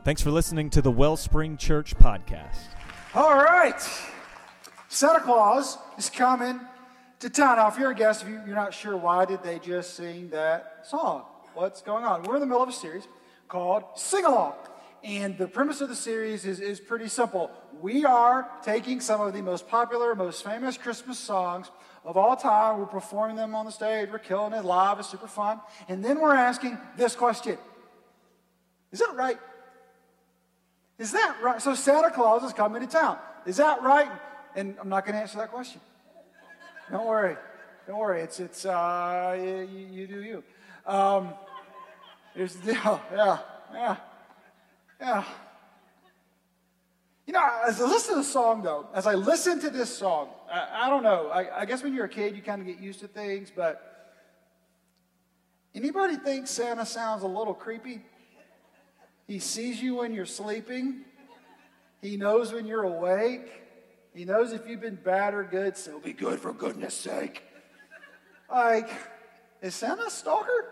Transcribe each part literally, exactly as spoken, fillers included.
Thanks for listening to the Wellspring Church podcast. All right. Santa Claus is coming to town. Now, if you're a guest, if you're not sure why did they just sing that song, what's going on? We're in the middle of a series called Sing Along. And the premise of the series is, is pretty simple. We are taking some of the most popular, most famous Christmas songs of all time. We're performing them on the stage. We're killing it live. It's super fun. And then we're asking this question. Is that right? Is that right? So Santa Claus is coming to town. Is that right? And I'm not going to answer that question. Don't worry. Don't worry. It's, it's uh, you, you do you. Um, here's the deal. Yeah, yeah, yeah. You know, as I listen to the song, though, as I listen to this song, I, I don't know. I, I guess when you're a kid, you kind of get used to things, but anybody think Santa sounds a little creepy? He sees you when you're sleeping. He knows when you're awake. He knows if you've been bad or good, so be good for goodness sake. Like, is Santa a stalker?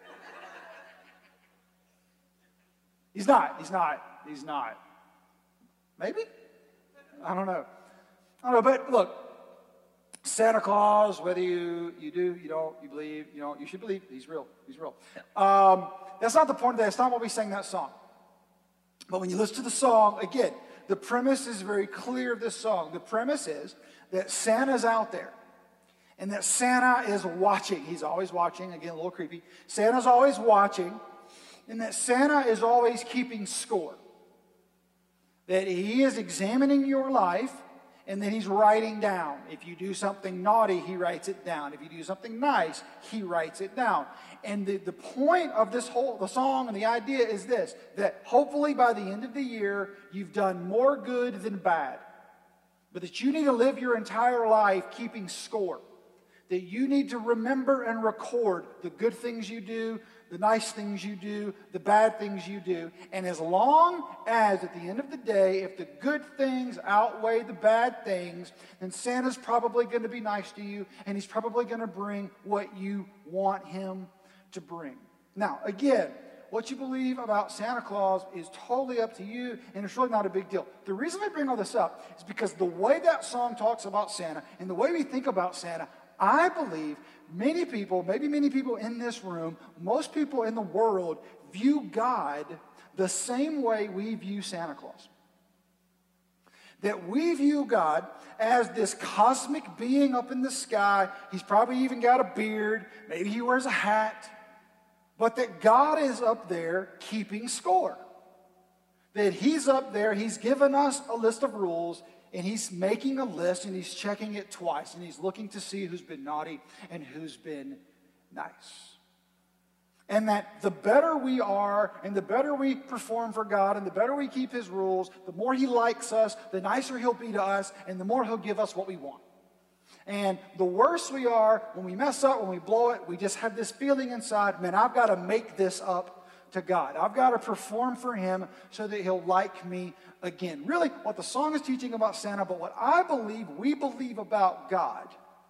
He's not. He's not. He's not. Maybe? I don't know. I don't know, but look, Santa Claus, whether you, you do, you don't, you believe, you don't, you should believe he's real. He's real. Um, that's not the point of that. That's not why we sang that song. But when you listen to the song, again, the premise is very clear of this song. The premise is that Santa's out there and that Santa is watching. He's always watching. Again, a little creepy. Santa's always watching and that Santa is always keeping score. That he is examining your life and then he's writing down. If you do something naughty, he writes it down. If you do something nice, he writes it down. And the, the point of this whole the song and the idea is this, that hopefully by the end of the year, you've done more good than bad. But that you need to live your entire life keeping score. That you need to remember and record the good things you do, the nice things you do, the bad things you do. And as long as at the end of the day, if the good things outweigh the bad things, then Santa's probably going to be nice to you and he's probably going to bring what you want him to bring. Now, again, what you believe about Santa Claus is totally up to you, and it's really not a big deal. The reason I bring all this up is because the way that song talks about Santa and the way we think about Santa, I believe many people, maybe many people in this room, most people in the world view God the same way we view Santa Claus. That we view God as this cosmic being up in the sky. He's probably even got a beard. Maybe he wears a hat. But that God is up there keeping score. That he's up there, he's given us a list of rules, and he's making a list, and he's checking it twice, and he's looking to see who's been naughty and who's been nice. And that the better we are, and the better we perform for God, and the better we keep his rules, the more he likes us, the nicer he'll be to us, and the more he'll give us what we want. And the worse we are, when we mess up, when we blow it, we just have this feeling inside, man, I've got to make this up to God. I've got to perform for him so that he'll like me again. Really, what the song is teaching about Santa, but what I believe we believe about God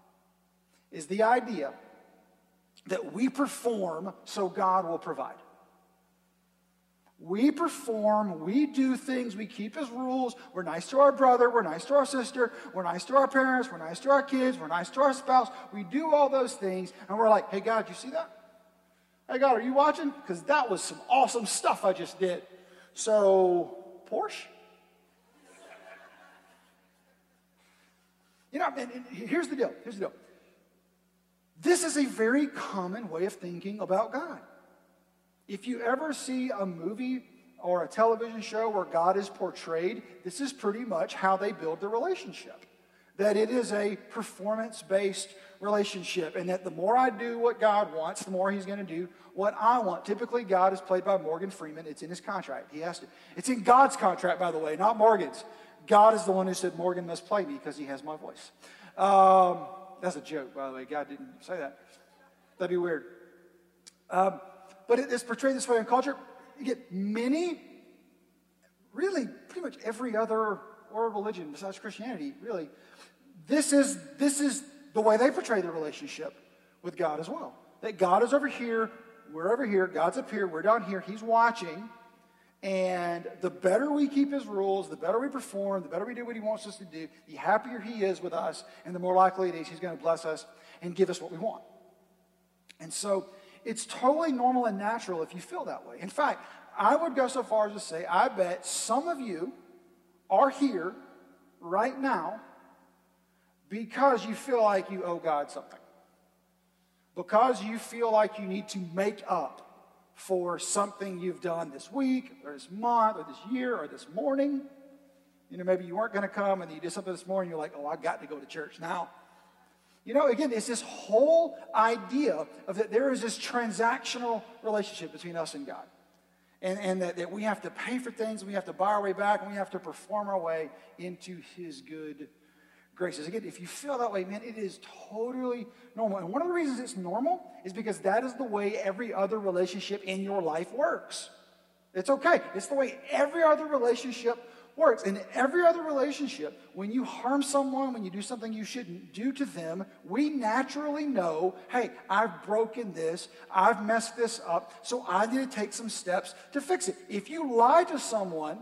is the idea that we perform so God will provide. We perform, we do things, we keep his rules. We're nice to our brother, we're nice to our sister, we're nice to our parents, we're nice to our kids, we're nice to our spouse. We do all those things, and we're like, hey, God, you see that? Hey, God, are you watching? Because that was some awesome stuff I just did. So, Porsche? You know, and, and here's the deal. Here's the deal. This is a very common way of thinking about God. If you ever see a movie or a television show where God is portrayed, this is pretty much how they build the relationship. That it is a performance-based relationship, and that the more I do what God wants, the more he's going to do what I want. Typically, God is played by Morgan Freeman. It's in his contract. He has to. It's in God's contract, by the way, not Morgan's. God is the one who said, Morgan must play me because he has my voice. Um, that's a joke, by the way. God didn't say that. That'd be weird. Um, but it is portrayed this way in culture. You get many, really, pretty much every other world religion besides Christianity, really. This is, this is the way they portray the relationship with God as well. That God is over here, we're over here, God's up here, we're down here, he's watching, And the better we keep his rules, the better we perform, the better we do what he wants us to do, the happier he is with us, and the more likely it is he's going to bless us and give us what we want. And so it's totally normal and natural if you feel that way. In fact, I would go so far as to say, I bet some of you are here right now because you feel like you owe God something. Because you feel like you need to make up for something you've done this week or this month or this year or this morning. You know, maybe you weren't going to come and you did something this morning. You're like, oh, I've got to go to church now. You know, again, it's this whole idea of that there is this transactional relationship between us and God. And, and that, that we have to pay for things, and we have to buy our way back, and we have to perform our way into his good graces. Again, if you feel that way, man, it is totally normal. And one of the reasons it's normal is because that is the way every other relationship in your life works. It's okay. It's the way every other relationship works. In every other relationship, when you harm someone, when you do something you shouldn't do to them, we naturally know, hey, I've broken this, I've messed this up, so I need to take some steps to fix it. If you lie to someone,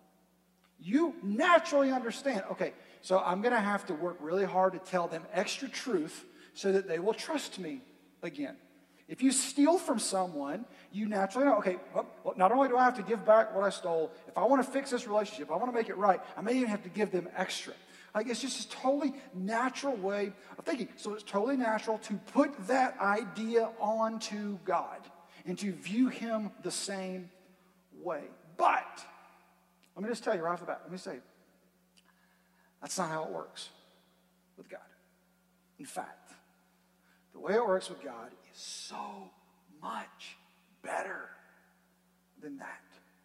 you naturally understand, okay, so I'm going to have to work really hard to tell them extra truth so that they will trust me again. If you steal from someone, you naturally know, okay, well, not only do I have to give back what I stole, if I want to fix this relationship, I want to make it right, I may even have to give them extra. Like, it's just a totally natural way of thinking. So it's totally natural to put that idea onto God and to view him the same way. But, let me just tell you right off the bat, let me say, that's not how it works with God. In fact, the way it works with God is so much better than that.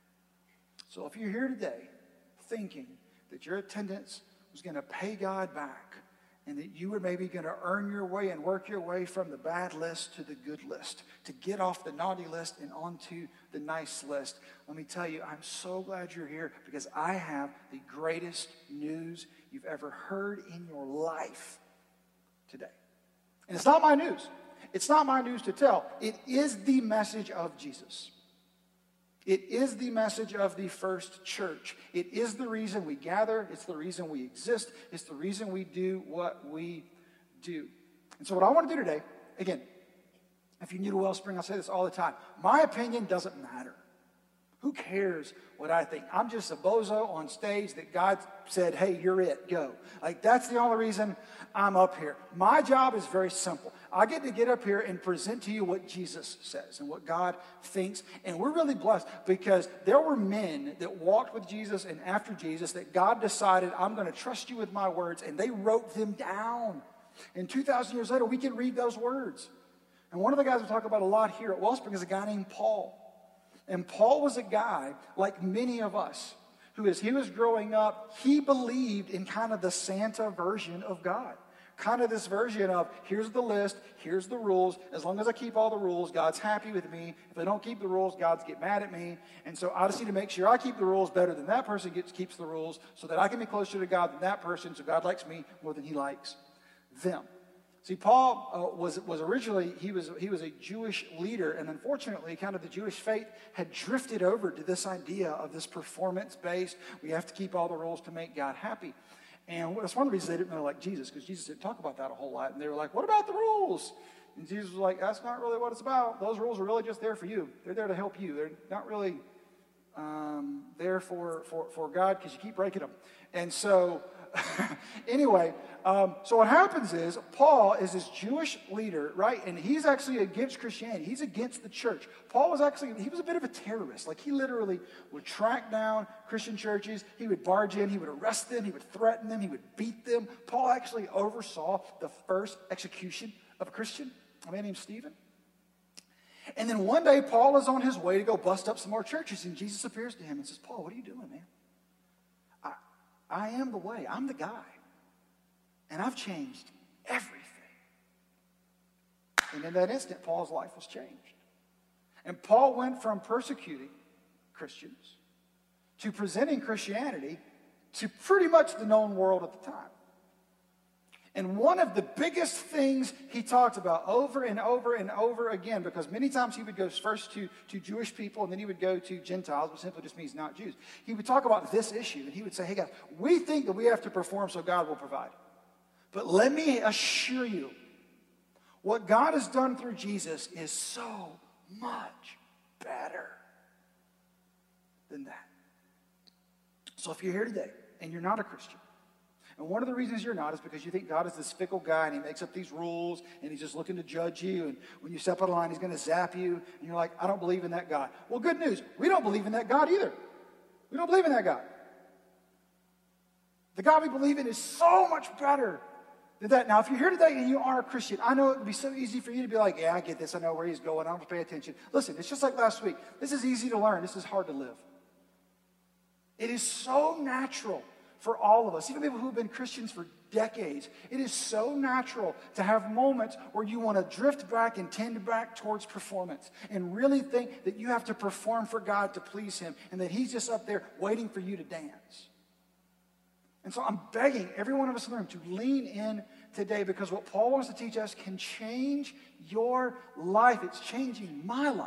So if you're here today thinking that your attendance was going to pay God back and that you were maybe going to earn your way and work your way from the bad list to the good list, to get off the naughty list and onto the nice list, let me tell you, I'm so glad you're here because I have the greatest news you've ever heard in your life today. And it's not my news. It's not my news to tell. It is the message of Jesus. It is the message of the first church. It is the reason we gather. It's the reason we exist. It's the reason we do what we do. And so what I want to do today, again, if you're new to Wellspring, I say this all the time. My opinion doesn't matter. Who cares what I think? I'm just a bozo on stage that God said, hey, you're it, go. Like, that's the only reason I'm up here. My job is very simple. I get to get up here and present to you what Jesus says and what God thinks. And we're really blessed because there were men that walked with Jesus and after Jesus that God decided, I'm going to trust you with my words. And they wrote them down. And two thousand years later, we can read those words. And one of the guys we talk about a lot here at Wellspring is a guy named Paul. And Paul was a guy, like many of us, who as he was growing up, he believed in kind of the Santa version of God. Kind of this version of, here's the list, here's the rules. As long as I keep all the rules, God's happy with me. If I don't keep the rules, God's get mad at me. And so I just need to make sure I keep the rules better than that person gets, keeps the rules so that I can be closer to God than that person, so God likes me more than he likes them. See, Paul uh, was was originally, he was he was a Jewish leader, and unfortunately, kind of the Jewish faith had drifted over to this idea of this performance-based, we have to keep all the rules to make God happy. And that's one of the reasons they didn't really like Jesus, because Jesus didn't talk about that a whole lot. And they were like, what about the rules? And Jesus was like, that's not really what it's about. Those rules are really just there for you. They're there to help you. They're not really um, there for, for, for God, because you keep breaking them. And so... anyway, um, so what happens is Paul is this Jewish leader, right? And he's actually against Christianity. He's against the church. Paul was actually, he was a bit of a terrorist. Like, he literally would track down Christian churches. He would barge in. He would arrest them. He would threaten them. He would beat them. Paul actually oversaw the first execution of a Christian, a man named Stephen. And then one day, Paul is on his way to go bust up some more churches, and Jesus appears to him and says, Paul, what are you doing, man? I am the way. I'm the guy. And I've changed everything. And in that instant, Paul's life was changed. And Paul went from persecuting Christians to presenting Christianity to pretty much the known world at the time. And one of the biggest things he talked about over and over and over again, because many times he would go first to, to Jewish people and then he would go to Gentiles, which simply just means not Jews. He would talk about this issue and he would say, hey guys, we think that we have to perform so God will provide. But let me assure you, what God has done through Jesus is so much better than that. So if you're here today and you're not a Christian, and one of the reasons you're not is because you think God is this fickle guy and he makes up these rules and he's just looking to judge you, and when you step out of line, he's going to zap you, and you're like, I don't believe in that God. Well, good news. We don't believe in that God either. We don't believe in that God. The God we believe in is so much better than that. Now, if you're here today and you are a Christian, I know it would be so easy for you to be like, yeah, I get this. I know where he's going. I don't have to pay attention. Listen, it's just like last week. This is easy to learn. This is hard to live. It is so natural for all of us, even people who have been Christians for decades. It is so natural to have moments where you want to drift back and tend back towards performance and really think that you have to perform for God to please him and that he's just up there waiting for you to dance. And so I'm begging every one of us in the room to lean in today, because what Paul wants to teach us can change your life. It's changing my life.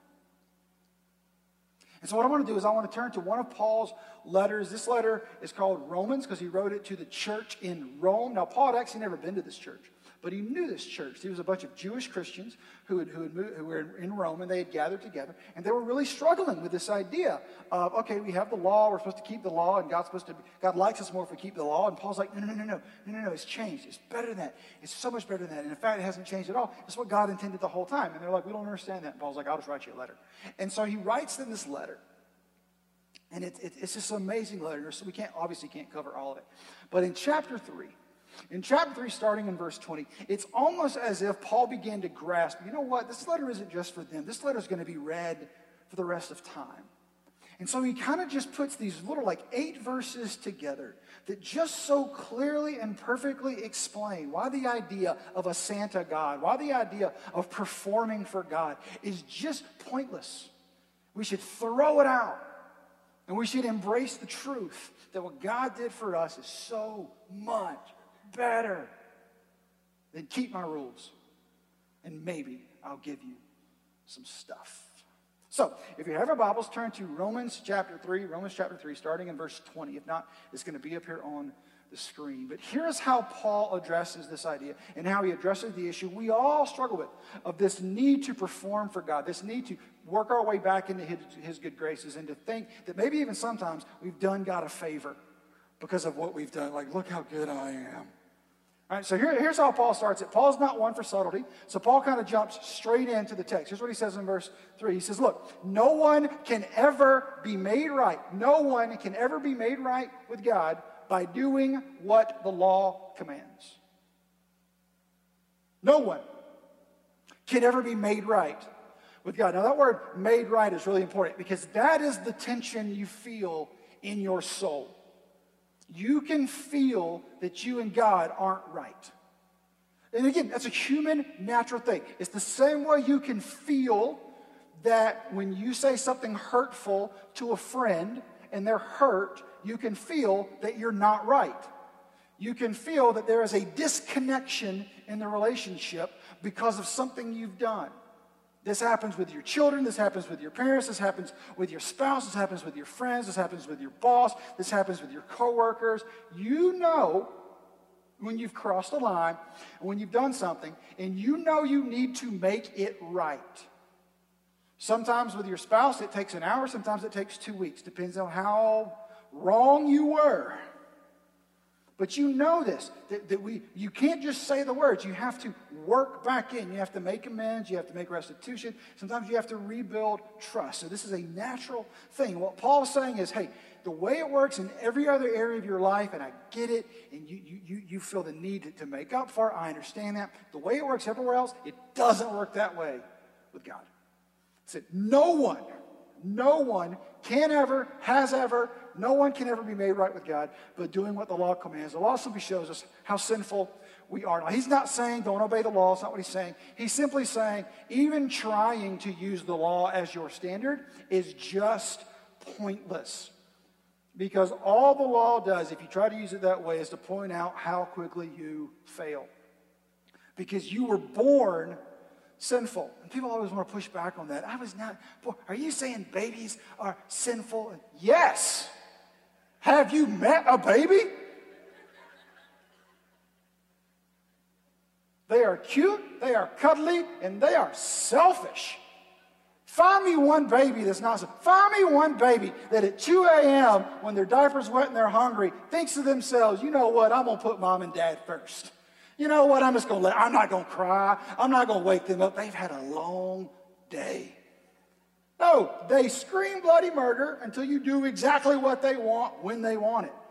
And so what I want to do is I want to turn to one of Paul's letters. This letter is called Romans because he wrote it to the church in Rome. Now, Paul had actually never been to this church, but he knew this church. There was a bunch of Jewish Christians who, had, who, had moved, who were in Rome, and they had gathered together, and they were really struggling with this idea of, okay, we have the law, we're supposed to keep the law, and God's supposed to, God likes us more if we keep the law. And Paul's like, no, no, no, no, no, no, no, it's changed. It's better than that. It's so much better than that. And in fact, it hasn't changed at all. It's what God intended the whole time. And they're like, we don't understand that. And Paul's like, I'll just write you a letter. And so he writes them this letter. And it, it, it's just an amazing letter. So we can't obviously can't cover all of it. But in chapter three, in chapter three, starting in verse twenty, it's almost as if Paul began to grasp, you know what, this letter isn't just for them. This letter is going to be read for the rest of time. And so he kind of just puts these little like eight verses together that just so clearly and perfectly explain why the idea of a Santa God, why the idea of performing for God is just pointless. We should throw it out. And we should embrace the truth that what God did for us is so much better than keep my rules. And maybe I'll give you some stuff. So, if you have your Bibles, turn to Romans chapter three, Romans chapter three, starting in verse twenty. If not, it's going to be up here on the screen. But here's how Paul addresses this idea and how he addresses the issue we all struggle with, of this need to perform for God, this need to work our way back into his, his good graces, and to think that maybe even sometimes we've done God a favor because of what we've done. Like, look how good I am. All right, so here, here's how Paul starts it. Paul's not one for subtlety, so Paul kind of jumps straight into the text. Here's what he says in verse three. He says, look, no one can ever be made right. No one can ever be made right with God by doing what the law commands. No one can ever be made right with God. Now, that word made right is really important because that is the tension you feel in your soul. You can feel that you and God aren't right. And again, that's a human, natural thing. It's the same way you can feel that when you say something hurtful to a friend and they're hurt, you can feel that you're not right. You can feel that there is a disconnection in the relationship because of something you've done. This happens with your children, this happens with your parents, this happens with your spouse, this happens with your friends, this happens with your boss, this happens with your coworkers. You know when you've crossed a line, when you've done something, and you know you need to make it right. Sometimes with your spouse it takes an hour, sometimes it takes two weeks, depends on how wrong you were. But you know this, that, that we you can't just say the words. You have to work back in. You have to make amends. You have to make restitution. Sometimes you have to rebuild trust. So this is a natural thing. What Paul is saying is, hey, the way it works in every other area of your life, and I get it, and you you you, you feel the need to, to make up for it. I understand that. The way it works everywhere else, it doesn't work that way with God. He said, no one, no one can ever, has ever, no one can ever be made right with God but doing what the law commands. The law simply shows us how sinful we are. Now, he's not saying don't obey the law. That's not what he's saying. He's simply saying even trying to use the law as your standard is just pointless. Because all the law does, if you try to use it that way, is to point out how quickly you fail. Because you were born sinful. And people always want to push back on that. I was not born. Are you saying babies are sinful? Yes. Have you met a baby? They are cute, they are cuddly, and they are selfish. Find me one baby that's not so. Find me one baby that at two a.m. when their diaper's wet and they're hungry thinks to themselves, you know what, I'm going to put mom and dad first. You know what, I'm just going to let, I'm not going to cry. I'm not going to wake them up. They've had a long day. No, they scream bloody murder until you do exactly what they want when they want it.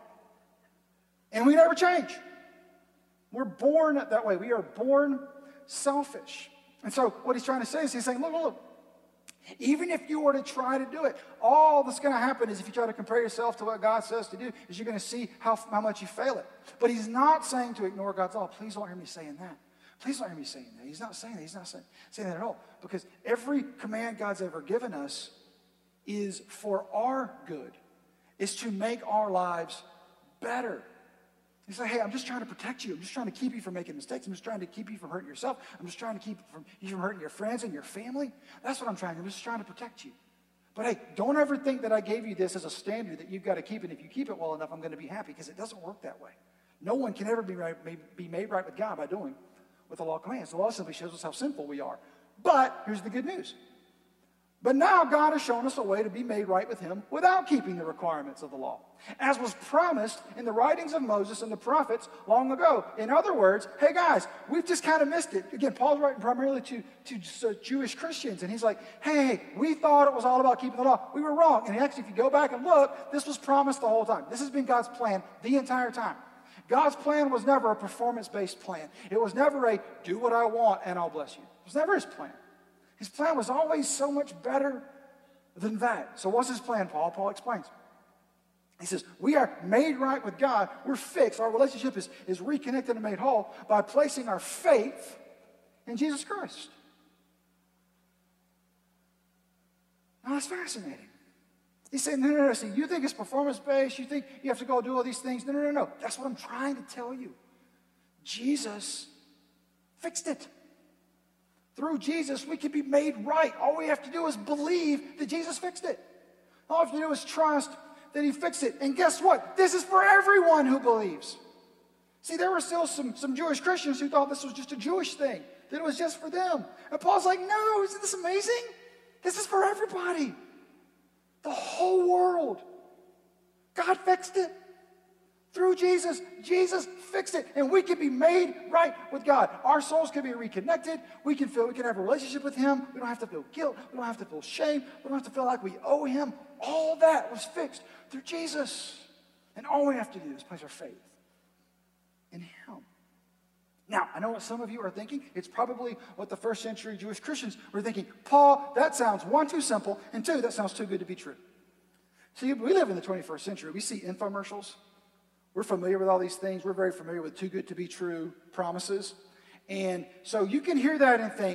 And we never change. We're born that way. We are born selfish. And so what he's trying to say is he's saying, look, look, look. Even if you were to try to do it, all that's going to happen is if you try to compare yourself to what God says to do, is you're going to see how, how much you fail it. But he's not saying to ignore God's law. Please don't hear me saying that. Please don't hear me saying that. He's not saying that. He's not saying, saying that at all. Because every command God's ever given us is for our good, is to make our lives better. He's like, hey, I'm just trying to protect you. I'm just trying to keep you from making mistakes. I'm just trying to keep you from hurting yourself. I'm just trying to keep from, you from hurting your friends and your family. That's what I'm trying to do. I'm just trying to protect you. But hey, don't ever think that I gave you this as a standard that you've got to keep, and if you keep it well enough, I'm going to be happy, because it doesn't work that way. No one can ever be, right, be made right with God by doing what the law commands. The law simply shows us how sinful we are. But here's the good news. But now God has shown us a way to be made right with him without keeping the requirements of the law, as was promised in the writings of Moses and the prophets long ago. In other words, hey guys, we've just kind of missed it. Again, Paul's writing primarily to, to uh, Jewish Christians, and he's like, hey, we thought it was all about keeping the law. We were wrong. And actually, if you go back and look, this was promised the whole time. This has been God's plan the entire time. God's plan was never a performance-based plan. It was never a do what I want and I'll bless you. It was never his plan. His plan was always so much better than that. So what's his plan, Paul? Paul explains. He says, we are made right with God. We're fixed. Our relationship is, is reconnected and made whole by placing our faith in Jesus Christ. Now, that's fascinating. He said, no, no, no. See, you think it's performance-based. You think you have to go do all these things. No, no, no, no. That's what I'm trying to tell you. Jesus fixed it. Through Jesus, we can be made right. All we have to do is believe that Jesus fixed it. All we have to do is trust that he fixed it. And guess what? This is for everyone who believes. See, there were still some, some Jewish Christians who thought this was just a Jewish thing, that it was just for them. And Paul's like, no, isn't this amazing? This is for everybody. The whole world. God fixed it. Through Jesus, Jesus fixed it, and we can be made right with God. Our souls can be reconnected. We can feel we can have a relationship with him. We don't have to feel guilt. We don't have to feel shame. We don't have to feel like we owe him. All that was fixed through Jesus. And all we have to do is place our faith in him. Now, I know what some of you are thinking. It's probably what the first century Jewish Christians were thinking. Paul, that sounds, one, too simple, and two, that sounds too good to be true. See, we live in the twenty-first century. We see infomercials. We're familiar with all these things. We're very familiar with too good to be true promises. And so you can hear that and think,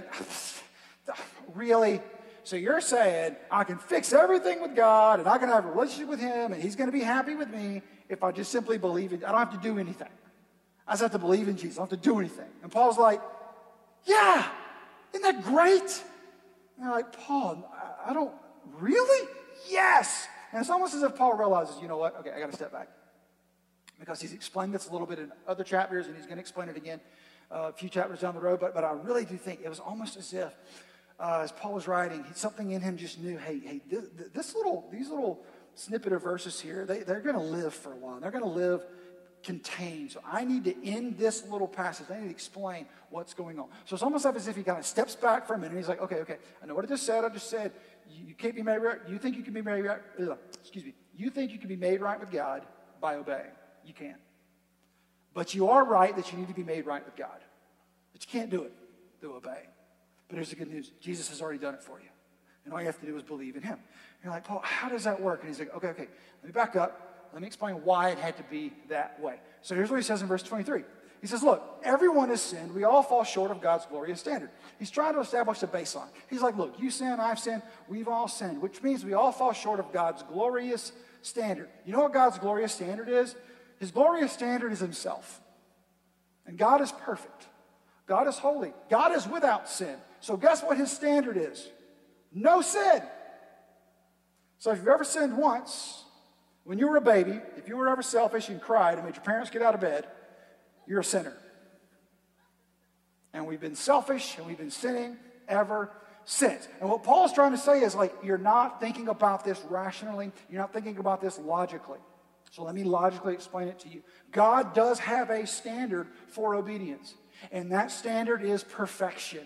really? So you're saying I can fix everything with God and I can have a relationship with him and he's going to be happy with me if I just simply believe it. I don't have to do anything. I just have to believe in Jesus. I don't have to do anything. And Paul's like, yeah, isn't that great? And they're like, Paul, I don't, really? Yes. And it's almost as if Paul realizes, you know what? Okay, I got to step back. Because he's explained this a little bit in other chapters, and he's going to explain it again uh, a few chapters down the road. But, but I really do think it was almost as if, uh, as Paul was writing, something in him just knew, hey, hey, this, this little, these little snippet of verses here, they, they're going to live for a while. They're going to live contained. So I need to end this little passage. I need to explain what's going on. So it's almost as if he kind of steps back for a minute. And he's like, okay, okay, I know what I just said. I just said you, you can't be made right. You think you can be made right? Ugh, excuse me. You think you can be made right with God by obeying. You can't. But you are right that you need to be made right with God. But you can't do it through obeying. But here's the good news. Jesus has already done it for you. And all you have to do is believe in him. And you're like, Paul, how does that work? And he's like, okay, okay, let me back up. Let me explain why it had to be that way. So here's what he says in verse twenty-three. He says, look, everyone has sinned. We all fall short of God's glorious standard. He's trying to establish a baseline. He's like, look, you sin, I've sinned, we've all sinned, which means we all fall short of God's glorious standard. You know what God's glorious standard is? His glorious standard is himself. And God is perfect. God is holy. God is without sin. So guess what his standard is? No sin. So if you've ever sinned once, when you were a baby, if you were ever selfish and cried and made your parents get out of bed, you're a sinner. And we've been selfish and we've been sinning ever since. And what Paul's trying to say is, like, you're not thinking about this rationally. You're not thinking about this logically. So let me logically explain it to you. God does have a standard for obedience. And that standard is perfection.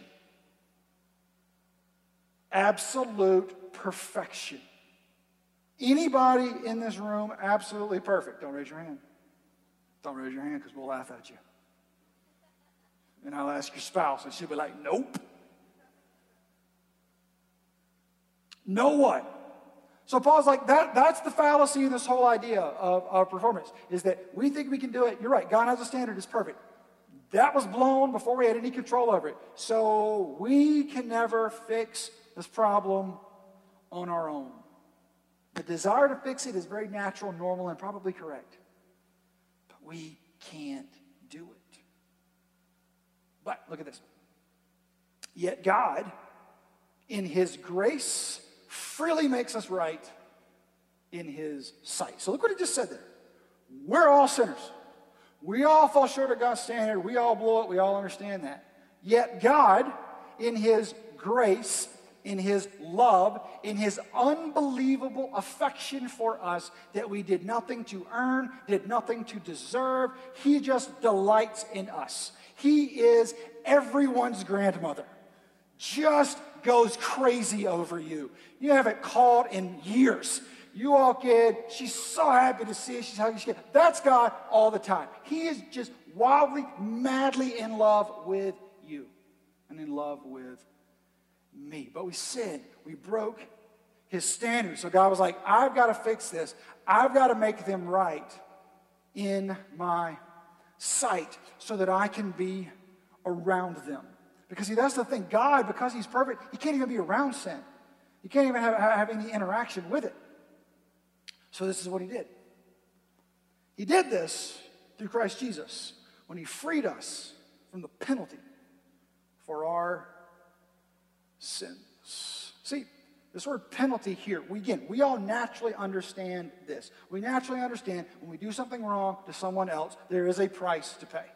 Absolute perfection. Anybody in this room absolutely perfect? Don't raise your hand. Don't raise your hand because we'll laugh at you. And I'll ask your spouse and she'll be like, nope. No what? So Paul's like, that, that's the fallacy in this whole idea of, of performance, is that we think we can do it. You're right, God has a standard, it's perfect. That was blown before we had any control over it. So we can never fix this problem on our own. The desire to fix it is very natural, normal, and probably correct. But we can't do it. But look at this. Yet God, in his grace, freely makes us right in his sight. So look what he just said there. We're all sinners. We all fall short of God's standard. We all blow it. We all understand that. Yet God, in his grace, in his love, in his unbelievable affection for us that we did nothing to earn, did nothing to deserve, he just delights in us. He is everyone's grandmother. Just goes crazy over you. You haven't called in years. You walk in, she's so happy to see you. She's hugging you. That's God all the time. He is just wildly, madly in love with you and in love with me. But we sinned. We broke his standards. So God was like, I've got to fix this. I've got to make them right in my sight so that I can be around them. Because see, that's the thing. God, because he's perfect, he can't even be around sin. He can't even have, have any interaction with it. So this is what he did. He did this through Christ Jesus when he freed us from the penalty for our sins. See, this word penalty here, we, again, we all naturally understand this. We naturally understand when we do something wrong to someone else, there is a price to pay.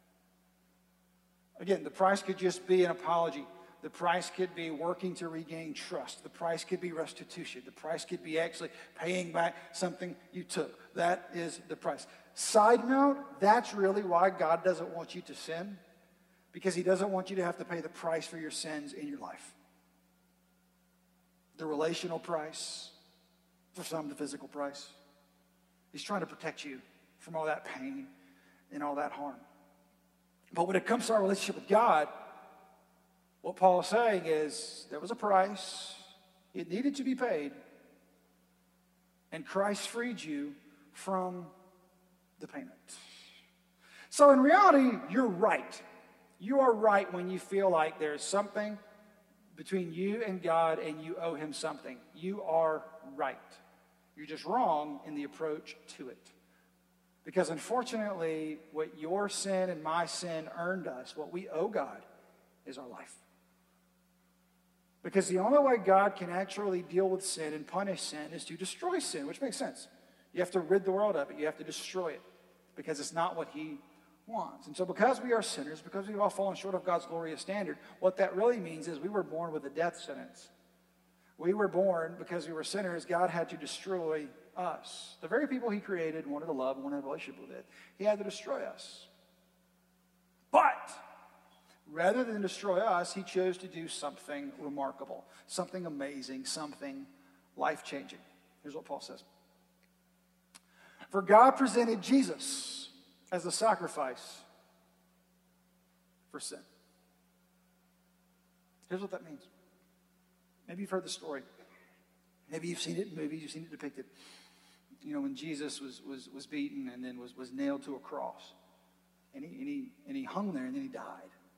Again, the price could just be an apology. The price could be working to regain trust. The price could be restitution. The price could be actually paying back something you took. That is the price. Side note, that's really why God doesn't want you to sin, because he doesn't want you to have to pay the price for your sins in your life. The relational price, for some the physical price. He's trying to protect you from all that pain and all that harm. But when it comes to our relationship with God, what Paul is saying is there was a price. It needed to be paid. And Christ freed you from the payment. So in reality, you're right. You are right when you feel like there's something between you and God and you owe him something. You are right. You're just wrong in the approach to it. Because unfortunately, what your sin and my sin earned us, what we owe God, is our life. Because the only way God can actually deal with sin and punish sin is to destroy sin, which makes sense. You have to rid the world of it. You have to destroy it because it's not what he wants. And so because we are sinners, because we've all fallen short of God's glorious standard, what that really means is we were born with a death sentence. We were born because we were sinners. God had to destroy us. The very people he created, wanted to love, wanted a relationship with it. He had to destroy us. But rather than destroy us, he chose to do something remarkable, something amazing, something life-changing. Here's what Paul says. For God presented Jesus as a sacrifice for sin. Here's what that means. Maybe you've heard the story. Maybe you've seen it in movies, you've seen it depicted. You know, when Jesus was was was beaten and then was, was nailed to a cross. and he, and he, and he hung there, and then he died.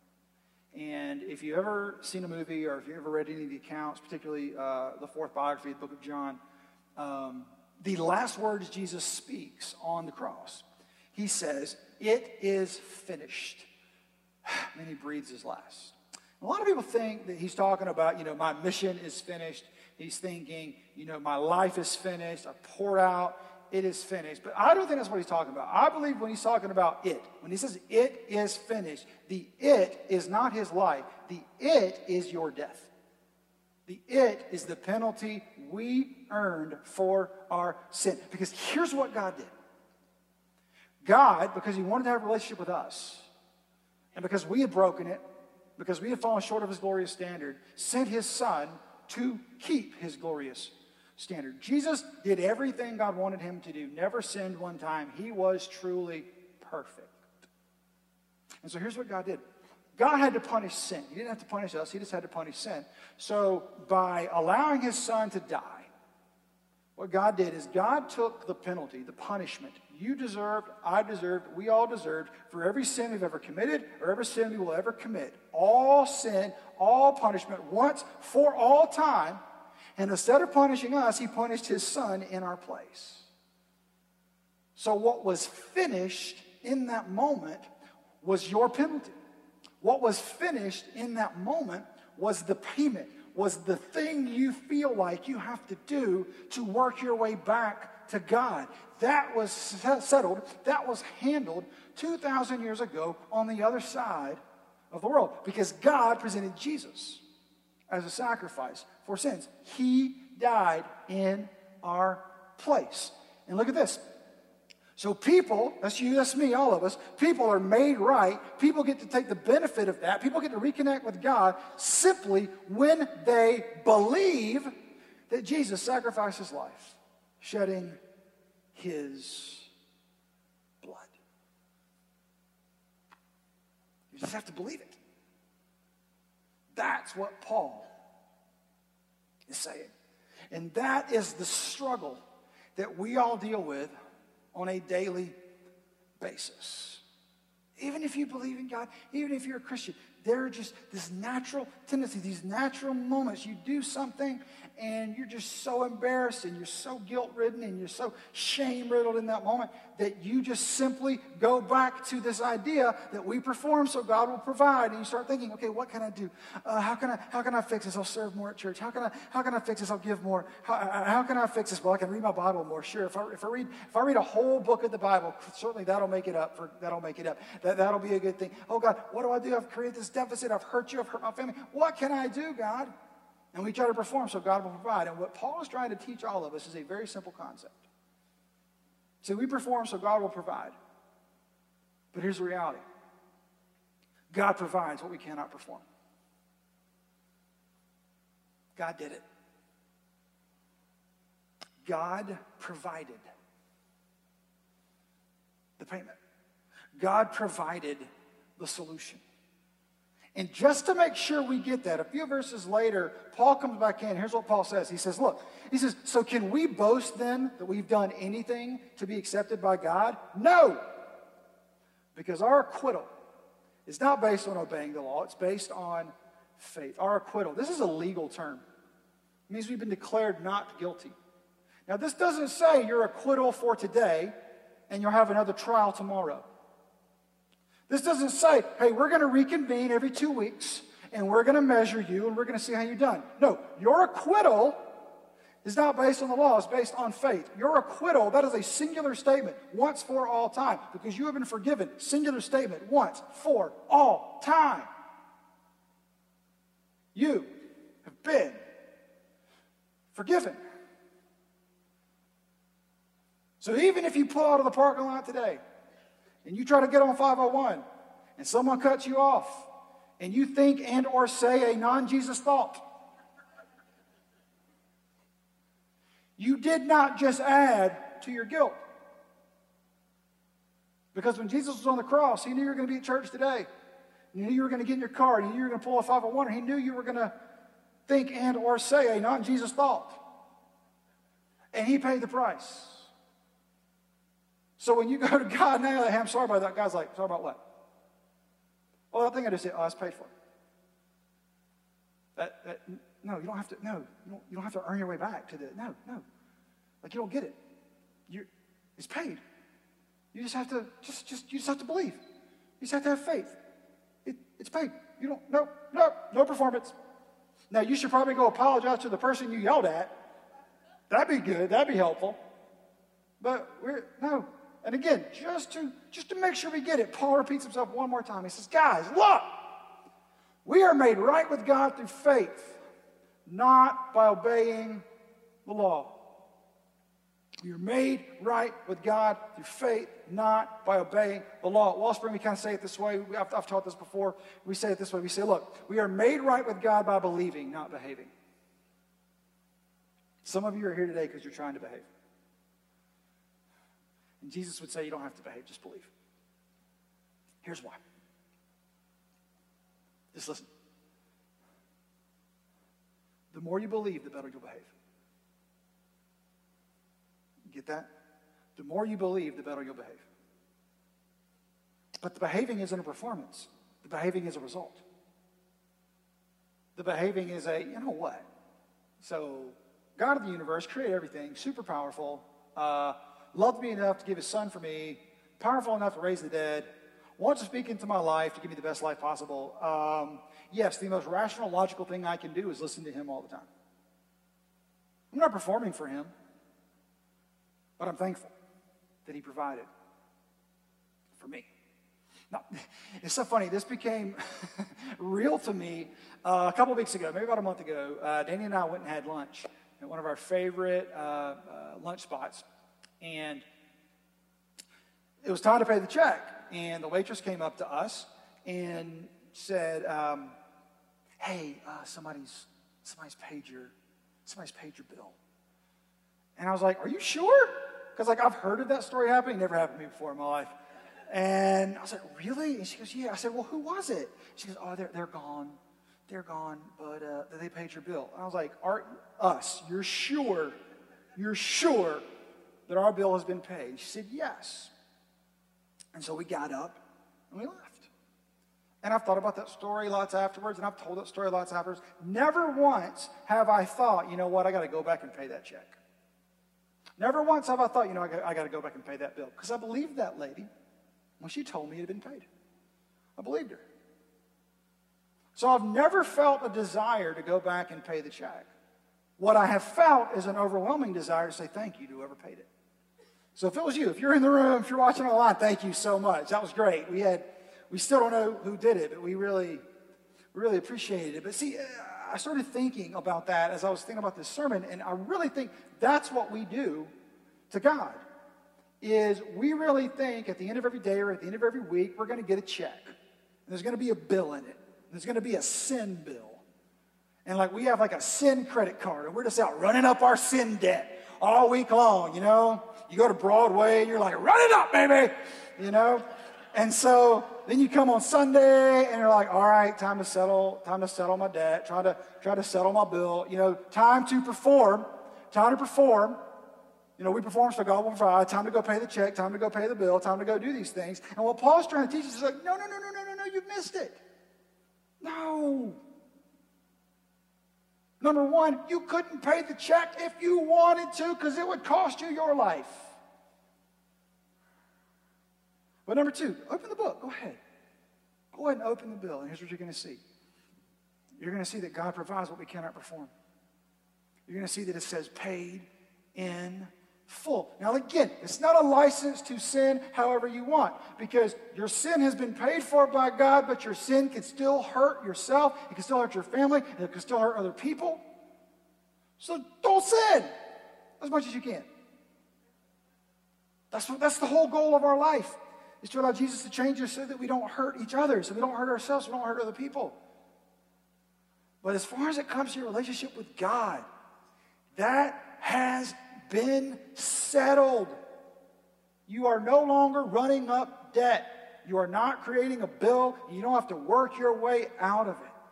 And if you've ever seen a movie, or if you've ever read any of the accounts, particularly uh, the fourth biography, the book of John, um, the last words Jesus speaks on the cross, he says, "It is finished." And then he breathes his last. A lot of people think that he's talking about, you know, my mission is finished. He's thinking, you know, my life is finished. I poured out. It is finished. But I don't think that's what he's talking about. I believe when he's talking about it, when he says it is finished, the it is not his life. The it is your death. The it is the penalty we earned for our sin. Because here's what God did. God, because he wanted to have a relationship with us, and because we had broken it, because we had fallen short of his glorious standard, sent his son to keep his glorious standard. Jesus did everything God wanted him to do, never sinned one time. He was truly perfect. And so here's what God did. God had to punish sin. He didn't have to punish us. He just had to punish sin. So by allowing his son to die, what God did is God took the penalty, the punishment you deserved, I deserved, we all deserved for every sin we've ever committed or every sin we will ever commit. All sin, all punishment, once for all time. And instead of punishing us, he punished his son in our place. So what was finished in that moment was your penalty. What was finished in that moment was the payment, was the thing you feel like you have to do to work your way back to God. That was settled, that was handled two thousand years ago on the other side of the world, because God presented Jesus as a sacrifice for sins. He died in our place. And look at this. So people, that's you, that's me, all of us, people are made right. People get to take the benefit of that. People get to reconnect with God simply when they believe that Jesus sacrificed his life, shedding his blood. You just have to believe it. That's what Paul is saying. And that is the struggle that we all deal with on a daily basis. Even if you believe in God, even if you're a Christian, there are just this natural tendency, these natural moments. You do something and you're just so embarrassed and you're so guilt-ridden and you're so shame-riddled in that moment that you just simply go back to this idea that we perform so God will provide. And you start thinking, okay, what can I do? Uh, how can I how can I fix this? I'll serve more at church. How can I how can I fix this? I'll give more. How, how can I fix this? Well, I can read my Bible more. Sure, if I if I read if I read a whole book of the Bible, certainly that'll make it up. For that'll make it up. That that'll be a good thing. Oh God, what do I do? I've created this deficit. I've hurt you. I've hurt my family. What can I do, God? And we try to perform so God will provide. And what Paul is trying to teach all of us is a very simple concept. So we perform so God will provide. But here's the reality. God provides what we cannot perform. God did it. God provided the payment. God provided the solution. And just to make sure we get that, a few verses later, Paul comes back in. Here's what Paul says. He says, look, he says, so can we boast then that we've done anything to be accepted by God? No. Because our acquittal is not based on obeying the law. It's based on faith. Our acquittal. This is a legal term. It means we've been declared not guilty. Now, this doesn't say your acquittal for today and you'll have another trial tomorrow. This doesn't say, hey, we're going to reconvene every two weeks and we're going to measure you and we're going to see how you've done. No, your acquittal is not based on the law. It's based on faith. Your acquittal, that is a singular statement, once for all time, because you have been forgiven. Singular statement, once for all time. You have been forgiven. So even if you pull out of the parking lot today, and you try to get on five oh one, and someone cuts you off, and you think and or say a non-Jesus thought, you did not just add to your guilt. Because when Jesus was on the cross, he knew you were going to be at church today. He knew you were going to get in your car, and he knew you were going to pull a five oh one, and he knew you were going to think and or say a non-Jesus thought. And he paid the price. So when you go to God now, hey, I'm sorry about that, God's like, sorry about what? Well, I think I just say, oh, it's paid for. That, that, no, you don't have to, no, you don't, you don't have to earn your way back to the, no, no. Like, you don't get it. You're, it's paid. You just have to, just, just, you just have to believe. You just have to have faith. It, it's paid. You don't, no, no, no performance. Now, you should probably go apologize to the person you yelled at. That'd be good. That'd be helpful. But we're, no. And again, just to, just to make sure we get it, Paul repeats himself one more time. He says, guys, look, we are made right with God through faith, not by obeying the law. We are made right with God through faith, not by obeying the law. At Wellspring, we kind of say it this way. I've, I've taught this before. We say it this way. We say, look, we are made right with God by believing, not behaving. Some of you are here today because you're trying to behave. And Jesus would say you don't have to behave, just believe. Here's why. Just listen. The more you believe, the better you'll behave. Get that? The more you believe, the better you'll behave. But the behaving isn't a performance. The behaving is a result. The behaving is a, you know what? So, God of the universe created everything, super powerful, uh, loved me enough to give his son for me, powerful enough to raise the dead, wants to speak into my life to give me the best life possible. Um, yes, the most rational, logical thing I can do is listen to him all the time. I'm not performing for him. But I'm thankful that he provided for me. Now, it's so funny. This became real to me uh, a couple of weeks ago, maybe about a month ago. Uh, Danny and I went and had lunch at one of our favorite uh, uh, lunch spots. And it was time to pay the check. And the waitress came up to us and said, um, hey, uh, somebody's, somebody's paid your, somebody's paid your bill. And I was like, are you sure? Because, like, I've heard of that story happening. It never happened to me before in my life. And I was like, really? And she goes, yeah. I said, well, who was it? She goes, oh, they're, they're gone. They're gone, but uh, they paid your bill. And I was like, are us, you're sure, you're sure that our bill has been paid? She said, yes. And so we got up and we left. And I've thought about that story lots afterwards, and I've told that story lots afterwards. Never once have I thought, you know what, I got to go back and pay that check. Never once have I thought, you know, I got, I got to go back and pay that bill. Because I believed that lady when she told me it had been paid. I believed her. So I've never felt a desire to go back and pay the check. What I have felt is an overwhelming desire to say thank you to whoever paid it. So if it was you, if you're in the room, if you're watching online, thank you so much. That was great. We had, we still don't know who did it, but we really, really appreciated it. But see, I started thinking about that as I was thinking about this sermon, and I really think that's what we do to God, is we really think at the end of every day or at the end of every week, we're going to get a check. And there's going to be a bill in it. There's going to be a sin bill. And like we have like a sin credit card, and we're just out running up our sin debt all week long, you know? You go to Broadway, and you're like, run it up, baby, you know? And so then you come on Sunday and you're like, all right, time to settle, time to settle my debt, try to try to settle my bill, you know, time to perform, time to perform. You know, we perform so God will provide, time to go pay the check, time to go pay the bill, time to go do these things. And what Paul's trying to teach us is like, no, no, no, no, no, no, no, you've missed it. No. Number one, you couldn't pay the check if you wanted to because it would cost you your life. But number two, open the book. Go ahead. Go ahead and open the bill. And here's what you're going to see. You're going to see that God provides what we cannot perform. You're going to see that it says paid in full. Now again, it's not a license to sin however you want, because your sin has been paid for by God, but your sin can still hurt yourself. It can still hurt your family. And it can still hurt other people. So don't sin as much as you can. That's, what, that's the whole goal of our life, is to allow Jesus to change us so that we don't hurt each other, so we don't hurt ourselves, so we don't hurt other people. But as far as it comes to your relationship with God, that has been settled. You are no longer running up debt. You are not creating a bill. You don't have to work your way out of it.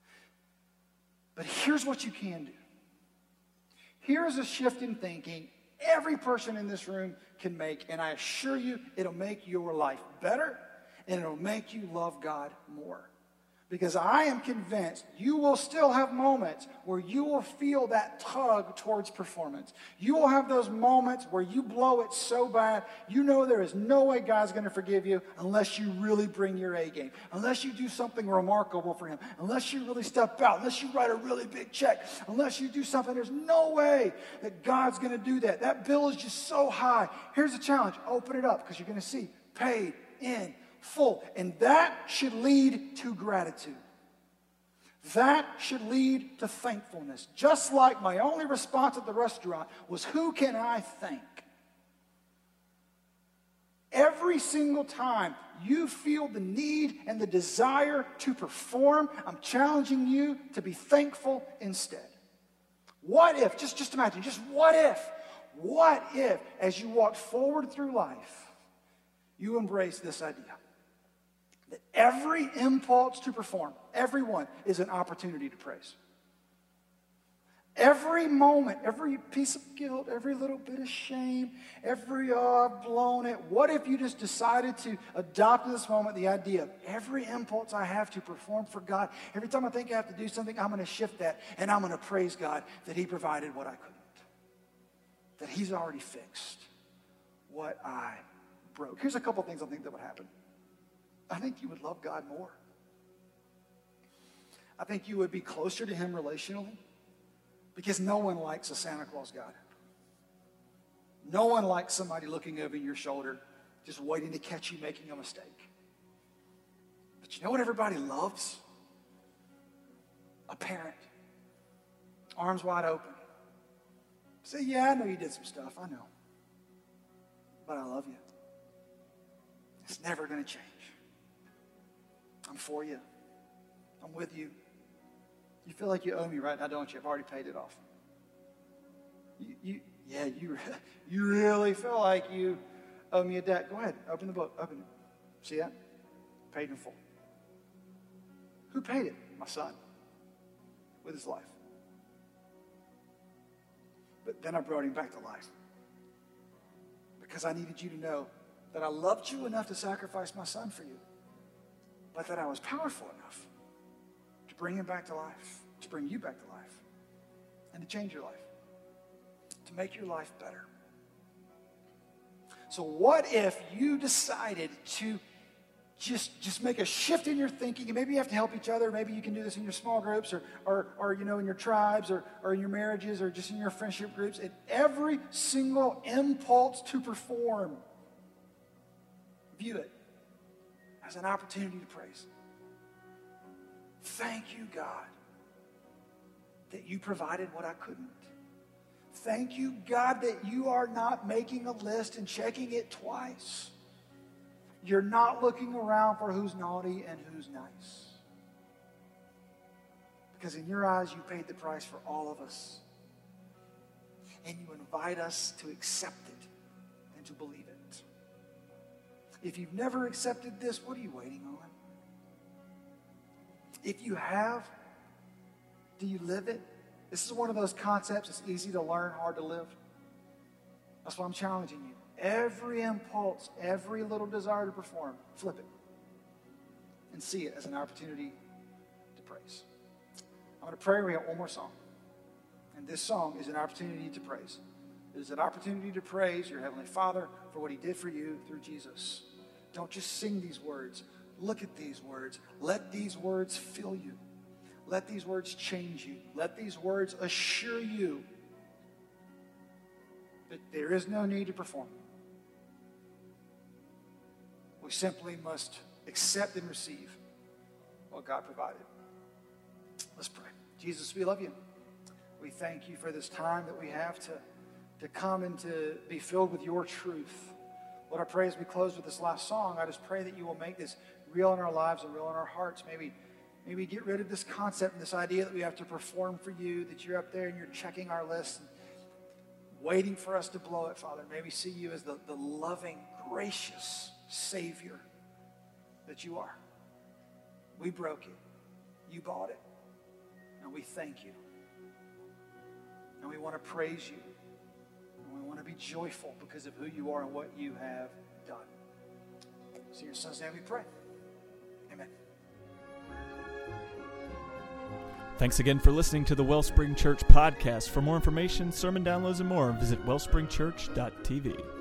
But here's what you can do. Here's a shift in thinking every person in this room can make, and I assure you it'll make your life better and it'll make you love God more. Because I am convinced you will still have moments where you will feel that tug towards performance. You will have those moments where you blow it so bad, you know there is no way God's going to forgive you unless you really bring your A game, unless you do something remarkable for him, unless you really step out, unless you write a really big check, unless you do something. There's no way that God's going to do that. That bill is just so high. Here's the challenge. Open it up because you're going to see paid in full. And that should lead to gratitude. That should lead to thankfulness. Just like my only response at the restaurant was, who can I thank? Every single time you feel the need and the desire to perform, I'm challenging you to be thankful instead. What if, just, just imagine, just what if, what if, as you walk forward through life, you embrace this idea that every impulse to perform, every one, is an opportunity to praise. Every moment, every piece of guilt, every little bit of shame, every, oh, I've blown it. What if you just decided to adopt in this moment the idea of every impulse I have to perform for God, every time I think I have to do something, I'm going to shift that, and I'm going to praise God that he provided what I couldn't, that he's already fixed what I broke. Here's a couple things I think that would happen. I think you would love God more. I think you would be closer to him relationally, because no one likes a Santa Claus God. No one likes somebody looking over your shoulder, just waiting to catch you making a mistake. But you know what everybody loves? A parent. Arms wide open. Say, yeah, I know you did some stuff. I know. But I love you. It's never going to change. I'm for you. I'm with you. You feel like you owe me right now, don't you? I've already paid it off. You, you, yeah, you, you really feel like you owe me a debt. Go ahead, open the book, open it. See that? Paid in full. Who paid it? My son, with his life. But then I brought him back to life because I needed you to know that I loved you enough to sacrifice my son for you, but that I was powerful enough to bring him back to life, to bring you back to life, and to change your life, to make your life better. So what if you decided to just, just make a shift in your thinking, and maybe you have to help each other, maybe you can do this in your small groups, or, or, or you know, in your tribes, or, or in your marriages, or just in your friendship groups, at every single impulse to perform, view it as an opportunity to praise. Thank you, God, that you provided what I couldn't. Thank you, God, that you are not making a list and checking it twice. You're not looking around for who's naughty and who's nice. Because in your eyes, you paid the price for all of us. And you invite us to accept it and to believe it. If you've never accepted this, what are you waiting on? If you have, do you live it? This is one of those concepts that's easy to learn, hard to live. That's why I'm challenging you. Every impulse, every little desire to perform, flip it and see it as an opportunity to praise. I'm going to pray. We have one more song. And this song is an opportunity to praise. It is an opportunity to praise your Heavenly Father for what he did for you through Jesus. Don't just sing these words. Look at these words. Let these words fill you. Let these words change you. Let these words assure you that there is no need to perform. We simply must accept and receive what God provided. Let's pray. Jesus, we love you. We thank you for this time that we have to, to come and to be filled with your truth. Lord, I pray as we close with this last song, I just pray that you will make this real in our lives and real in our hearts. Maybe, maybe get rid of this concept and this idea that we have to perform for you, that you're up there and you're checking our list and waiting for us to blow it, Father. Maybe see you as the, the loving, gracious Savior that you are. We broke it. You bought it. And we thank you. And we want to praise you. And we want to be joyful because of who you are and what you have done. So in your son's name we pray. Amen. Thanks again for listening to the Wellspring Church podcast. For more information, sermon downloads, and more, visit wellspring church dot t v.